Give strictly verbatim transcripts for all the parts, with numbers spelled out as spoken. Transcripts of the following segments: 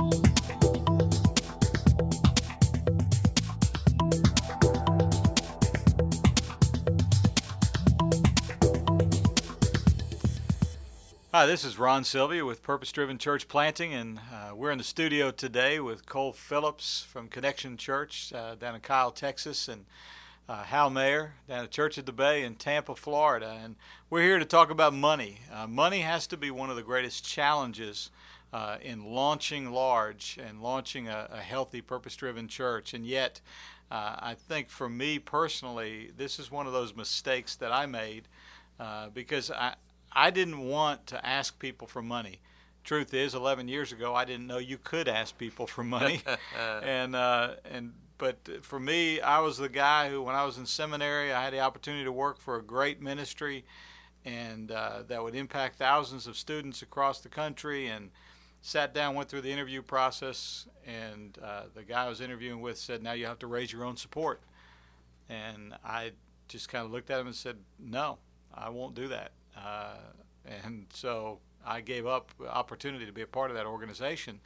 Hi, this is Ron Sylvia with Purpose Driven Church Planting, and uh, we're in the studio today with Cole Phillips from Connection Church uh, down in Kyle, Texas, and uh, Hal Mayer down at Church at the Bay in Tampa, Florida. And we're here to talk about money. Uh, money has to be one of the greatest challenges uh, in launching large and launching a, a healthy, purpose-driven church. And yet, uh, I think for me personally, this is one of those mistakes that I made uh, because I I didn't want to ask people for money. Truth is, eleven years ago, I didn't know you could ask people for money. and uh, and but for me, I was the guy who, when I was in seminary, I had the opportunity to work for a great ministry, and uh, that would impact thousands of students across the country. And sat down, went through the interview process, and uh, the guy I was interviewing with said, "Now you have to raise your own support." And I just kind of looked at him and said, "No, I won't do that." Uh, and so I gave up the opportunity to be a part of that organization.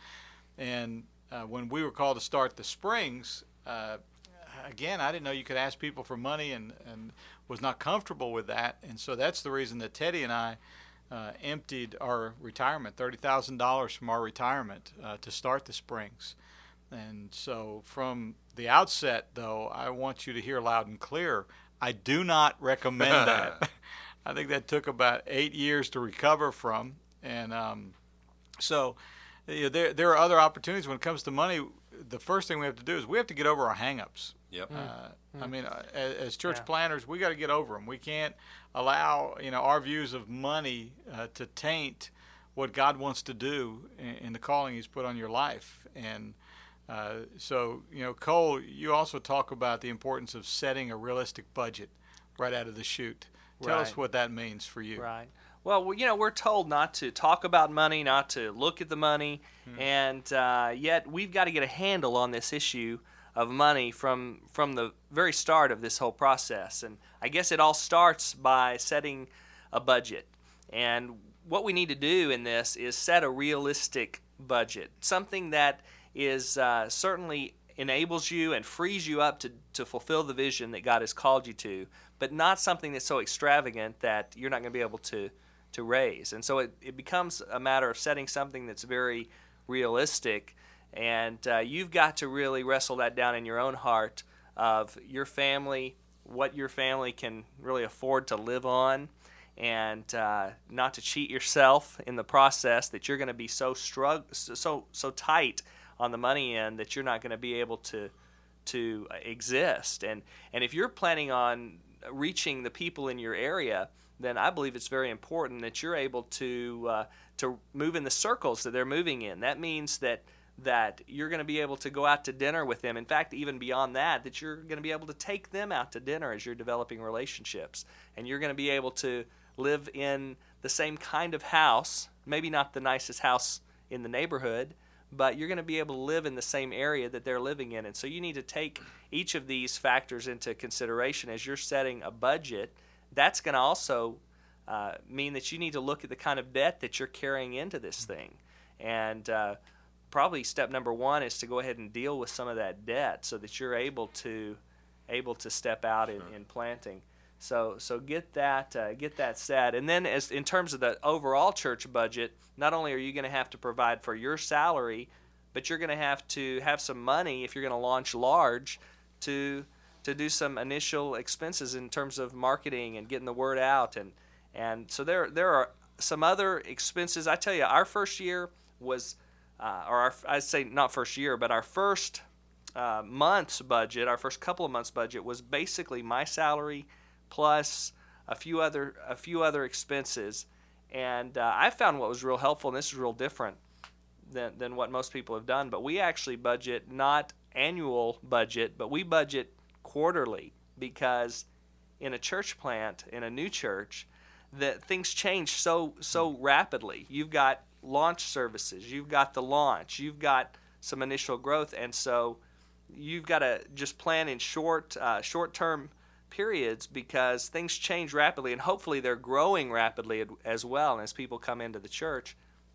And uh, when we were called to start the Springs, uh, again, I didn't know you could ask people for money, and, and was not comfortable with that. And so that's the reason that Teddy and I uh, emptied our retirement, thirty thousand dollars from our retirement uh, to start the Springs. And so from the outset, though, I want you to hear loud and clear, I do not recommend that. I think that took about eight years to recover from, and um, so you know, there there are other opportunities when it comes to money. The first thing we have to do is we have to get over our hang-ups. Yep. Uh, mm. I mean, uh, as, as church Yeah. planners, we got to get over them. We can't allow you know our views of money uh, to taint what God wants to do in, in the calling He's put on your life. And uh, so, you know, Cole, you also talk about the importance of setting a realistic budget right out of the chute. Tell Right. us what that means for you. Right. Well, we- you know, we're told not to talk about money, not to look at the money, Hmm. and uh, yet we've got to get a handle on this issue of money from from the very start of this whole process. And I guess it all starts by setting a budget. And what we need to do in this is set a realistic budget, something that is uh, certainly enables you and frees you up to, to fulfill the vision that God has called you to, but not something that's so extravagant that you're not going to be able to, to raise. And so it, it becomes a matter of setting something that's very realistic, and uh, you've got to really wrestle that down in your own heart of your family, what your family can really afford to live on, and uh, not to cheat yourself in the process, that you're going to be so strugg- so so tight on the money end that you're not going to be able to to exist. And and if you're planning on reaching the people in your area, then I believe it's very important that you're able to uh, to move in the circles that they're moving in. That means that that you're going to be able to go out to dinner with them. In fact, even beyond that, that you're going to be able to take them out to dinner as you're developing relationships. And you're going to be able to live in the same kind of house, maybe not the nicest house in the neighborhood, but you're going to be able to live in the same area that they're living in. And so you need to take each of these factors into consideration as you're setting a budget. That's going to also uh, mean that you need to look at the kind of debt that you're carrying into this thing. And uh, probably step number one is to go ahead and deal with some of that debt so that you're able to able to step out in, in planting. So so get that uh, get that set. And then as in terms of the overall church budget, not only are you going to have to provide for your salary, but you're going to have to have some money if you're going to launch large to to do some initial expenses in terms of marketing and getting the word out. And and so there there are some other expenses. I tell you, our first year was, uh, or our, I'd say not first year, but our first uh, month's budget, our first couple of months' budget was basically my salary plus a few other a few other expenses. And uh, I found what was real helpful, and this is real different than than what most people have done, but we actually budget not annual budget, but we budget quarterly, because in a church plant, in a new church, that things change so so rapidly. You've got launch services, you've got the launch, you've got some initial growth, and so you've got to just plan in short uh, short-term periods, because things change rapidly, and hopefully they're growing rapidly as well. And as people come into the church,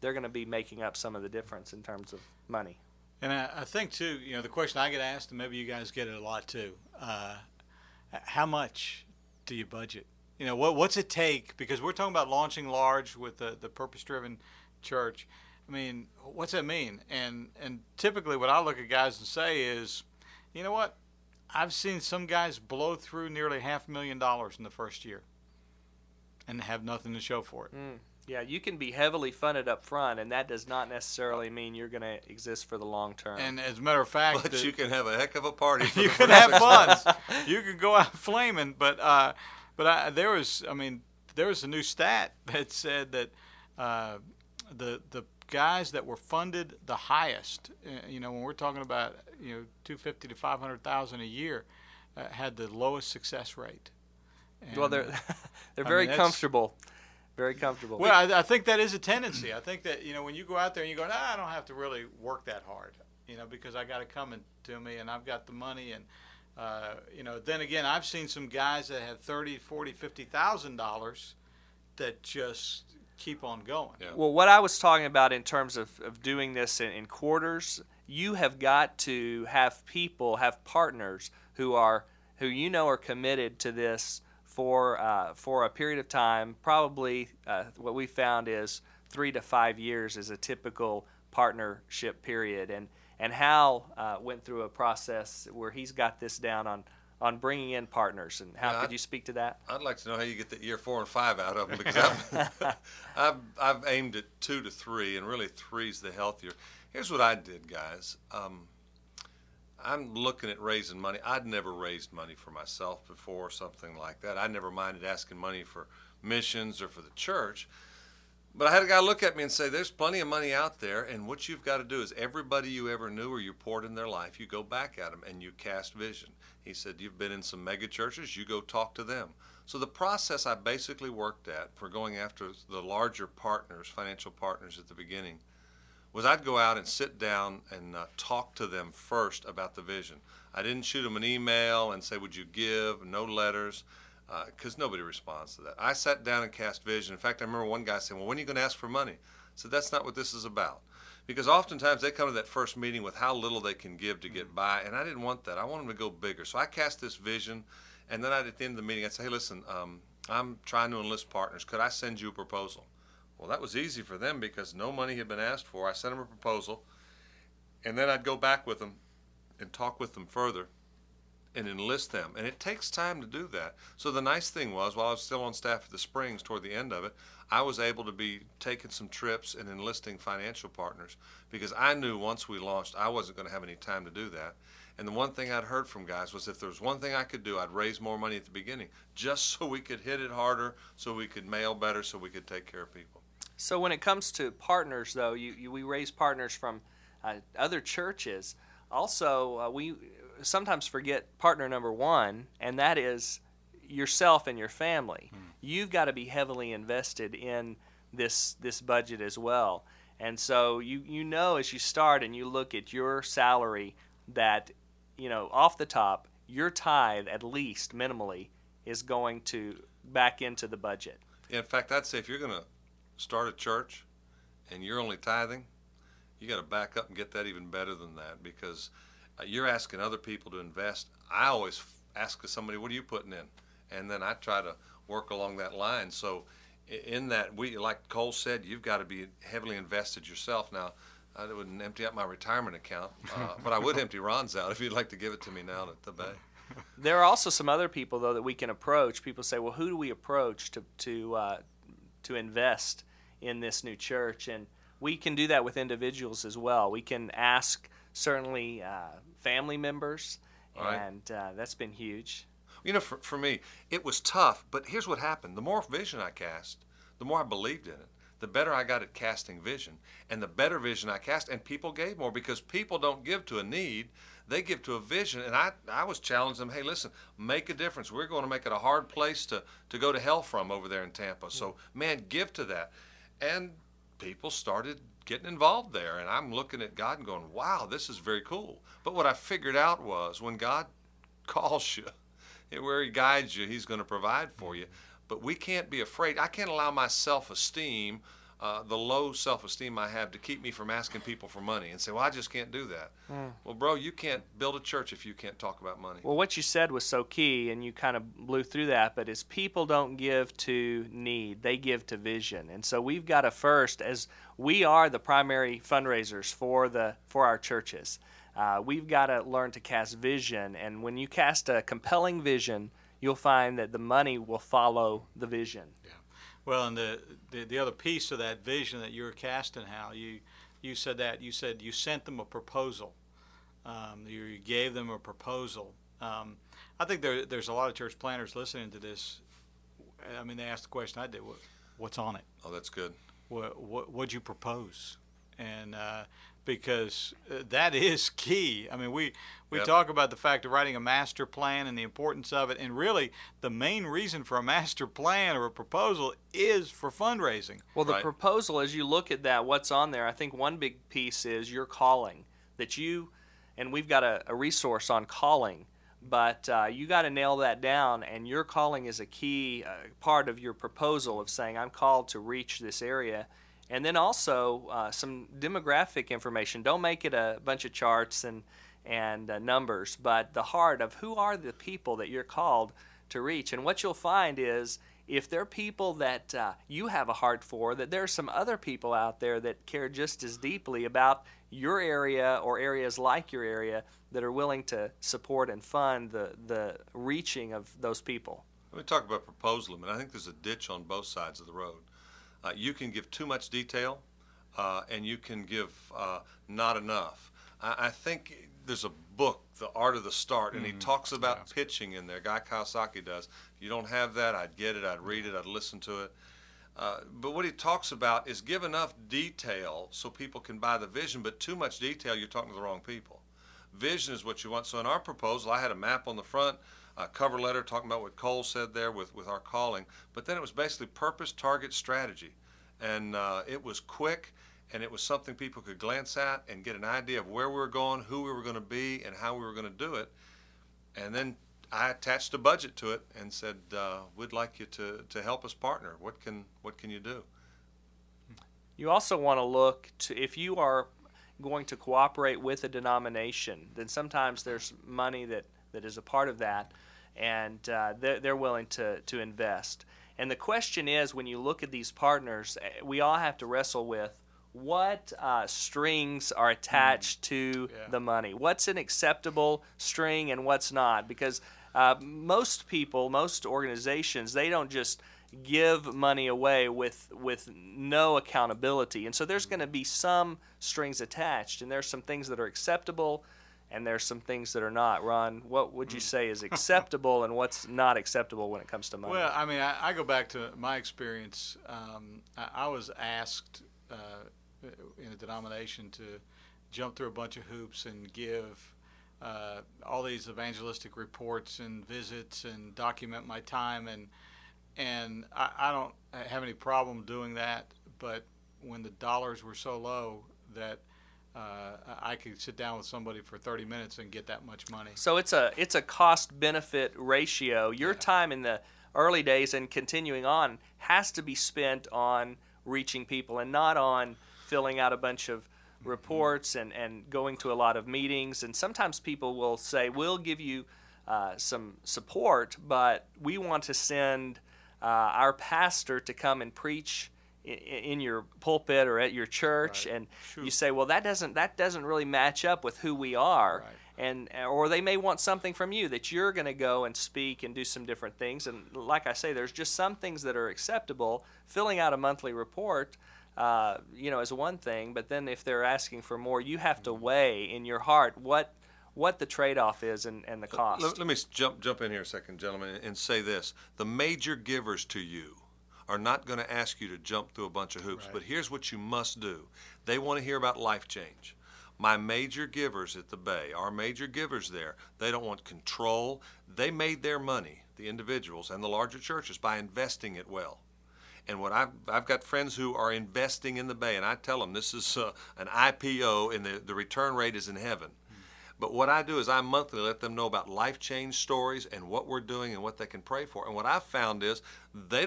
they're going to be making up some of the difference in terms of money. And I, I think, too, you know, the question I get asked, and maybe you guys get it a lot, too, uh, how much do you budget? You know, what what's it take? Because we're talking about launching large with the, the purpose-driven church. I mean, what's that mean? And and typically what I look at guys and say is, you know what? I've seen some guys blow through nearly half a million dollars in the first year and have nothing to show for it. Mm. Yeah, you can be heavily funded up front, and that does not necessarily mean you're going to exist for the long term. And as a matter of fact, but the, you can have a heck of a party. For you the can first have six fun. months. You can go out flaming. But uh, but I, there was, I mean, there was a new stat that said that uh, the the guys that were funded the highest, uh, you know, when we're talking about you know two fifty to five hundred thousand a year, uh, had the lowest success rate. And, well, they're they're I very mean, comfortable. Very comfortable. Well, I, I think that is a tendency. I think that, you know, when you go out there and you go, nah, I don't have to really work that hard, you know, because I got it coming to me and I've got the money. And, uh, you know, then again, I've seen some guys that have thirty, forty, fifty thousand dollars that just keep on going. Yeah. Well, what I was talking about in terms of, of doing this in, in quarters, you have got to have people, have partners who are, who you know are committed to this for uh, for a period of time. Probably uh, what we found is three to five years is a typical partnership period. And and Hal uh, went through a process where he's got this down on, on bringing in partners. And how Yeah, could I'd, you speak to that? I'd like to know how you get the year four and five out of them, because I've, I've, I've aimed at two to three, and really three's the healthier. Here's what I did, guys. Um, I'm looking at raising money. I'd never raised money for myself before, something like that. I never minded asking money for missions or for the church. But I had a guy look at me and say, there's plenty of money out there, and what you've got to do is everybody you ever knew or you poured in their life, you go back at them and you cast vision. He said, you've been in some mega churches, you go talk to them. So the process I basically worked at for going after the larger partners, financial partners at the beginning, was I'd go out and sit down and uh, talk to them first about the vision. I didn't shoot them an email and say, would you give? No letters, because uh, nobody responds to that. I sat down and cast vision. In fact, I remember one guy saying, well, when are you going to ask for money? I said, that's not what this is about. Because oftentimes they come to that first meeting with how little they can give to get by, and I didn't want that. I want them to go bigger. So I cast this vision, and then I'd, at the end of the meeting, I'd say, hey, listen, um, I'm trying to enlist partners. Could I send you a proposal? Well, that was easy for them because no money had been asked for. I sent them a proposal, and then I'd go back with them and talk with them further and enlist them. And it takes time to do that. So the nice thing was, while I was still on staff at the Springs toward the end of it, I was able to be taking some trips and enlisting financial partners because I knew once we launched, I wasn't going to have any time to do that. And the one thing I'd heard from guys was if there was one thing I could do, I'd raise more money at the beginning just so we could hit it harder, so we could mail better, so we could take care of people. So when it comes to partners, though, you, you we raise partners from uh, other churches. Also, uh, we sometimes forget partner number one, and that is yourself and your family. Hmm. You've got to be heavily invested in this this budget as well. And so you you know as you start and you look at your salary that, you know, off the top, your tithe at least minimally is going to back into the budget. In fact, I'd say if you're going to start a church and you're only tithing, you got to back up and get that even better than that, because uh, you're asking other people to invest. I always f- ask somebody, what are you putting in? And then I try to work along that line. So in that, we, like Cole said, you've got to be heavily invested yourself. Now, I wouldn't empty out my retirement account, uh, but I would empty Ron's out if you'd like to give it to me now at the Bay. There are also some other people, though, that we can approach. People say, well, who do we approach to, to uh, to invest in this new church? And we can do that with individuals as well. We can ask certainly uh, family members, right. and uh, that's been huge. You know, for, for me, it was tough, but here's what happened. The more vision I cast, the more I believed in it. The better I got at casting vision, and the better vision I cast, and people gave more, because people don't give to a need, they give to a vision. And I, I was challenging them, hey, listen, make a difference. We're going to make it a hard place to, to go to hell from over there in Tampa. So, man, give to that. And people started getting involved there, and I'm looking at God and going, wow, this is very cool. But what I figured out was when God calls you, where he guides you, he's going to provide for you. But we can't be afraid. I can't allow my self-esteem uh, the low self-esteem I have to keep me from asking people for money and say, well, I just can't do that. Mm. Well, bro, you can't build a church if you can't talk about money. Well, what you said was so key, and you kind of blew through that, but is people don't give to need, they give to vision. And so we've got to first, as we are the primary fundraisers for the for our churches, uh, we've got to learn to cast vision. And when you cast a compelling vision, you'll find that the money will follow the vision. Yeah. Well, and the, the the other piece of that vision that you were casting, Hal, you you said that you said you sent them a proposal. Um, you, you gave them a proposal. Um, I think there there's a lot of church planners listening to this. I mean, they asked the question I did: what, what's on it? Oh, that's good. What what what'd you propose? And uh, because that is key. I mean, we, we yep. talk about the fact of writing a master plan and the importance of it, and really the main reason for a master plan or a proposal is for fundraising. Well, the right. proposal, as you look at that, what's on there, I think one big piece is your calling, that you, and we've got a, a resource on calling, but uh, you got to nail that down, and your calling is a key uh, part of your proposal of saying, I'm called to reach this area. And then also uh, some demographic information. Don't make it a bunch of charts and and uh, numbers, but the heart of who are the people that you're called to reach. And what you'll find is if they're people that uh, you have a heart for, that there are some other people out there that care just as deeply about your area or areas like your area that are willing to support and fund the, the reaching of those people. Let me talk about proposal. I mean, I think there's a ditch on both sides of the road. Uh, you can give too much detail, uh, and you can give uh, not enough. I, I think there's a book, The Art of the Start, and mm-hmm. he talks about yeah. pitching in there. Guy Kawasaki does. If you don't have that, I'd get it, I'd read it, I'd listen to it. Uh, but what he talks about is give enough detail so people can buy the vision, but too much detail, you're talking to the wrong people. Vision is what you want. So in our proposal, I had a map on the front, a cover letter talking about what Cole said there with, with our calling, but then it was basically purpose, target, strategy. And uh, it was quick, and it was something people could glance at and get an idea of where we were going, who we were going to be, and how we were going to do it. And then I attached a budget to it and said, uh, we'd like you to, to help us partner. What can what can you do? You also want to look to, if you are going to cooperate with a denomination, then sometimes there's money that, that is a part of that, and uh, they're, they're willing to, to invest. And the question is, when you look at these partners, we all have to wrestle with what uh, strings are attached to yeah. the money. What's an acceptable string and what's not? Because uh, most people, most organizations, they don't just give money away with with no accountability. And so there's going to be some strings attached, and there's some things that are acceptable, and there's some things that are not. Ron, what would you say is acceptable and what's not acceptable when it comes to money? Well, I mean, I, I go back to my experience. Um, I, I was asked uh, in a denomination to jump through a bunch of hoops and give uh, all these evangelistic reports and visits and document my time, and and I, I don't have any problem doing that. But when the dollars were so low that Uh, I could sit down with somebody for thirty minutes and get that much money. So it's a it's a cost-benefit ratio. Your yeah. time in the early days and continuing on has to be spent on reaching people and not on filling out a bunch of reports and, and going to a lot of meetings. And sometimes people will say, we'll give you uh, some support, but we want to send uh, our pastor to come and preach in your pulpit or at your church, right. and sure. you say, well, that doesn't that doesn't really match up with who we are, right. and or they may want something from you that you're going to go and speak and do some different things. And like I say, there's just some things that are acceptable. Filling out a monthly report, uh, you know, is one thing, but then if they're asking for more, you have to weigh in your heart what what the trade-off is and, and the cost. Let, let me jump jump in here a second, gentlemen, and say this: the major givers to you are not going to ask you to jump through a bunch of hoops, right. but here's what you must do. They want to hear about life change. My major givers at the Bay, our major givers there, they don't want control. They made their money, the individuals and the larger churches, by investing it well. And what I've, I've got friends who are investing in the Bay, and I tell them this is uh, an I P O, and the, the return rate is in heaven. Mm-hmm. But what I do is I monthly let them know about life change stories and what we're doing and what they can pray for. And what I've found is they don't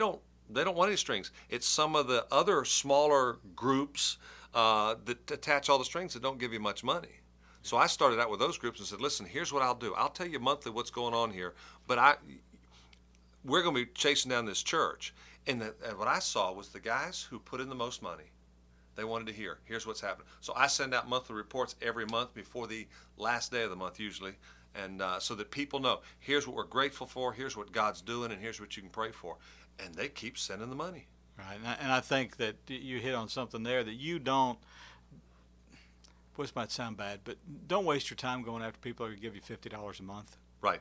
They don't want any strings. It's some of the other smaller groups uh, that attach all the strings that don't give you much money. So I started out with those groups and said, listen, here's what I'll do. I'll tell you monthly what's going on here, but I, we're going to be chasing down this church. And, the, and what I saw was the guys who put in the most money, they wanted to hear, here's what's happening. So I send out monthly reports every month before the last day of the month usually, and uh, so that people know, here's what we're grateful for, here's what God's doing, and here's what you can pray for. And they keep sending the money. Right, and I, and I think that you hit on something there that you don't, this might sound bad, but don't waste your time going after people who give you fifty dollars a month. Right.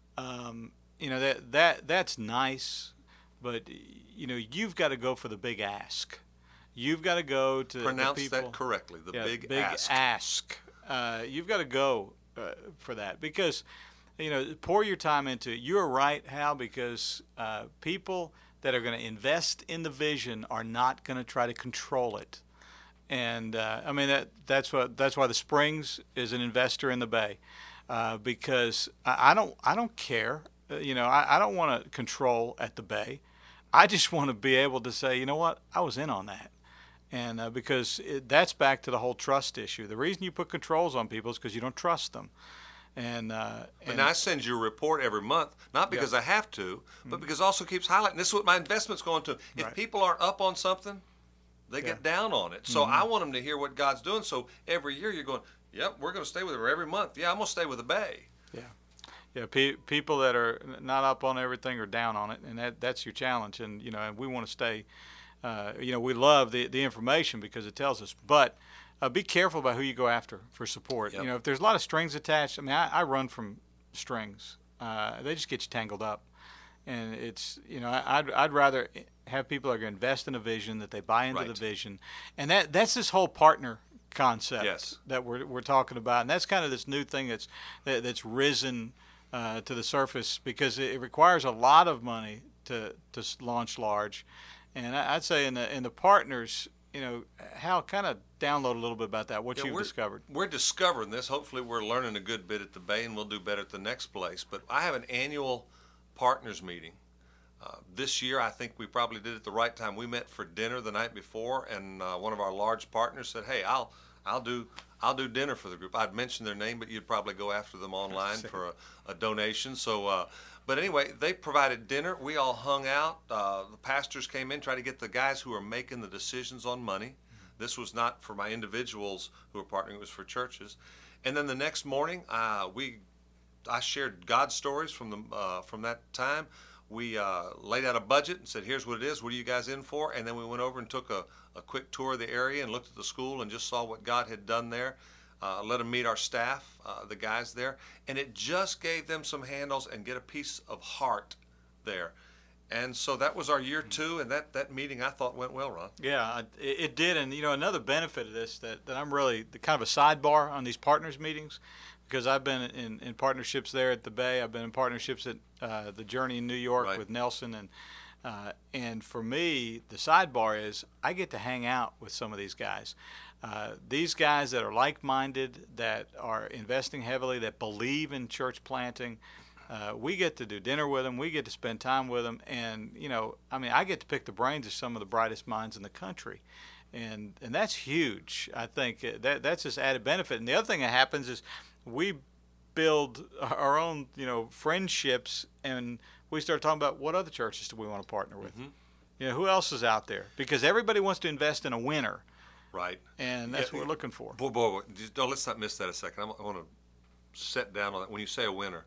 Um, you know, that that that's nice, but, you know, you've got to go for the big ask. You've got to go to Pronounce the people. that correctly, the yeah, big, big ask. ask. Uh, you've got to go uh, for that because, you know, pour your time into it. You're right, Hal, because uh, people that are going to invest in the vision are not going to try to control it. And uh, I mean that that's what that's why the Springs is an investor in the Bay, uh, because I, I don't I don't care. Uh, you know, I, I don't want to control at the Bay. I just want to be able to say, you know what, I was in on that. And uh, because it, that's back to the whole trust issue. The reason you put controls on people is because you don't trust them. And, uh, and and I send you a report every month, not because yeah. I have to, but because it also keeps highlighting. This is what my investment's going to. If Right. people aren't up on something, they Yeah. get down on it. So Mm-hmm. I want them to hear what God's doing. So every year you're going, yep, we're going to stay with her every month. Yeah, I'm going to stay with the Bay. Yeah, yeah. Pe- people that are not up on everything are down on it, and that that's your challenge. And you know, and we want to stay. Uh, you know, we love the the information because it tells us, but uh, be careful about who you go after for support. Yep. You know, if there's a lot of strings attached. I mean, I, I run from strings. Uh, they just get you tangled up, and it's you know, I, I'd I'd rather have people that are going to invest in a vision, that they buy into Right. the vision, and that that's this whole partner concept Yes. that we're we're talking about, and that's kind of this new thing that's that, that's risen uh, to the surface because it, it requires a lot of money to to s- launch large, and I, I'd say in the in the partners, you know, Hal, kind of download a little bit about that, what Yeah, you've we're, discovered. We're discovering this. Hopefully we're learning a good bit at the Bay, and we'll do better at the next place. But I have an annual partners meeting. Uh, this year, I think we probably did it the right time. We met for dinner the night before, and uh, one of our large partners said, "Hey, I'll, I'll do, I'll do dinner for the group." I'd mention their name, but you'd probably go after them online for a, a donation. So, uh, but anyway, they provided dinner. We all hung out. Uh, the pastors came in, tried to get the guys who are making the decisions on money. This was not for my individuals who were partnering; it was for churches. And then the next morning, uh, we, I shared God stories from the uh, from that time. We uh, laid out a budget and said, here's what it is. What are you guys in for? And then we went over and took a, a quick tour of the area and looked at the school and just saw what God had done there. Uh, let them meet our staff, uh, the guys there. And it just gave them some handles and get a piece of heart there. And so that was our year two, and that, that meeting I thought went well, Ron. Yeah, I- it, it did, and you know, another benefit of this that, that I'm really the kind of a sidebar on these partners meetings. Because I've been in, in partnerships there at the Bay. I've been in partnerships at uh, the Journey in New York Right. with Nelson, and uh, and for me, the sidebar is I get to hang out with some of these guys. Uh, these guys that are like-minded, that are investing heavily, that believe in church planting. Uh, we get to do dinner with them. We get to spend time with them, and you know, I mean, I get to pick the brains of some of the brightest minds in the country. And and that's huge. I think that that's just added benefit. And the other thing that happens is we build our own, you know, friendships, and we start talking about what other churches do we want to partner with. Mm-hmm. You know, who else is out there? Because everybody wants to invest in a winner, Right. and that's Yeah, what we're looking for. Boy, boy, boy, just don't, let's not miss that a second. I'm, I want to set down on that. When you say a winner,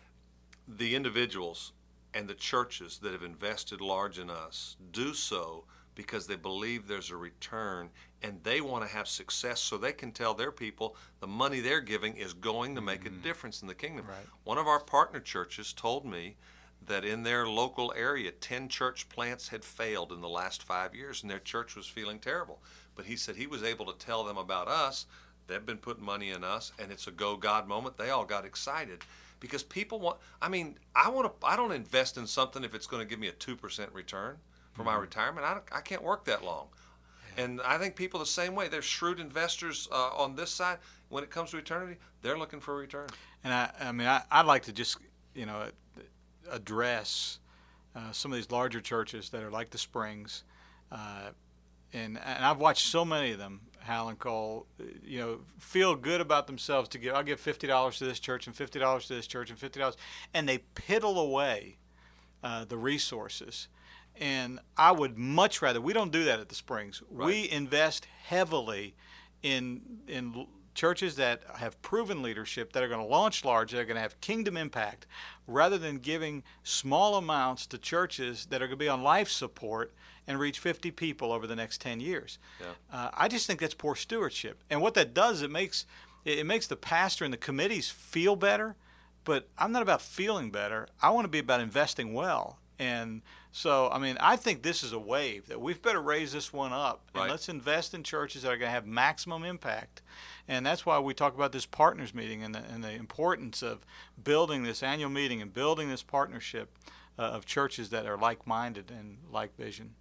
the individuals and the churches that have invested large in us do so because they believe there's a return and they want to have success so they can tell their people the money they're giving is going to make a difference in the kingdom. Right. One of our partner churches told me that in their local area, ten church plants had failed in the last five years and their church was feeling terrible. But he said he was able to tell them about us. They've been putting money in us, and it's a go God moment. They all got excited because people want, I mean, I want to, I don't invest in something if it's going to give me a two percent return for my retirement. I, don't, I can't work that long. And I think people the same way. They're shrewd investors uh, on this side. When it comes to eternity, they're looking for a return. And I, I mean, I, I'd like to just, you know, address uh, some of these larger churches that are like the Springs, uh, and and I've watched so many of them, Hal and Cole, you know, feel good about themselves to give. I'll give fifty dollars to this church and fifty dollars to this church and fifty dollars, and they piddle away uh, the resources. And I would much rather, we don't do that at the Springs. Right. We invest heavily in in churches that have proven leadership, that are going to launch large, that are going to have kingdom impact, rather than giving small amounts to churches that are going to be on life support and reach fifty people over the next ten years. Yeah. Uh, I just think that's poor stewardship. And what that does, it makes it makes the pastor and the committees feel better, but I'm not about feeling better. I want to be about investing well. And so, I mean, I think this is a wave that we've better raise this one up, and Right. let's invest in churches that are going to have maximum impact. And that's why we talk about this partners meeting and the, and the importance of building this annual meeting and building this partnership uh, of churches that are like-minded and like vision.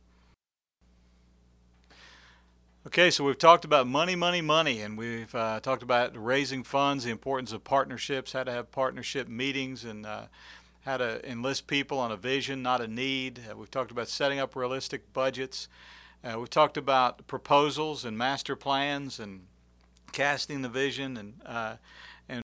Okay, so we've talked about money, money, money, and we've uh, talked about raising funds, the importance of partnerships, how to have partnership meetings, and uh, how to enlist people on a vision, not a need. Uh, we've talked about setting up realistic budgets. Uh, we've talked about proposals and master plans and casting the vision. And uh, and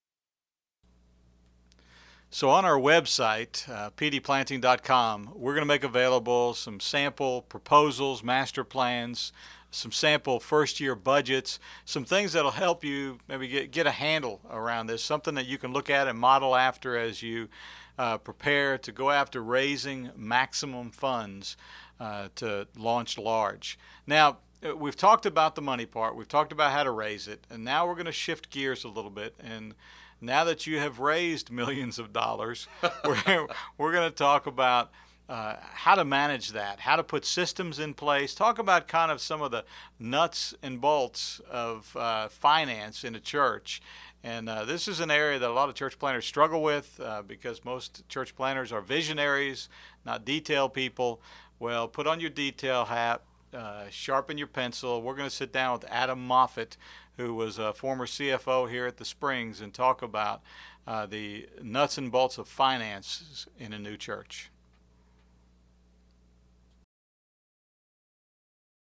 so on our website, uh, p d planting dot com, we're going to make available some sample proposals, master plans, some sample first-year budgets, some things that'll help you maybe get, get a handle around this, something that you can look at and model after as you Uh, prepare to go after raising maximum funds uh, to launch large. Now, uh, we've talked about the money part. We've talked about how to raise it. And now we're going to shift gears a little bit. And now that you have raised millions of dollars, we're, we're going to talk about uh, how to manage that, how to put systems in place, talk about kind of some of the nuts and bolts of uh, finance in a church. And uh, this is an area that a lot of church planners struggle with uh, because most church planners are visionaries, not detail people. Well, put on your detail hat, uh, sharpen your pencil. We're going to sit down with Adam Moffett, who was a former C F O here at the Springs, and talk about uh, the nuts and bolts of finance in a new church.